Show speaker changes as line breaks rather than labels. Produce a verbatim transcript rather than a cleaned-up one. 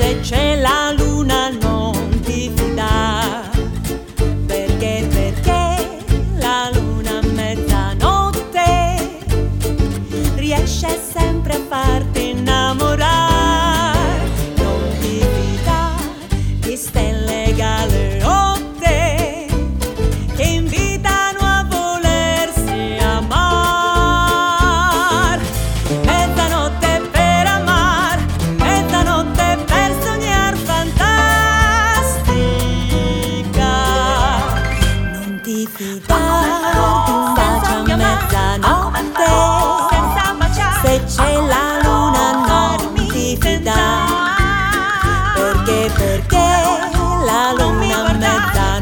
Se c'è la luna non ti fidare, perché, perché la luna a mezzanotte riesce sempre a farti innamorare. Non ti fidare di stelle galeotte che invitano a volersi amar. Mezzanotte per amar, mezzanotte per sognar fantastica. Non ti fidare di un bacio a mezzanotte, se c'è la luna non ti fidare, perché, perché la luna a mezzanotte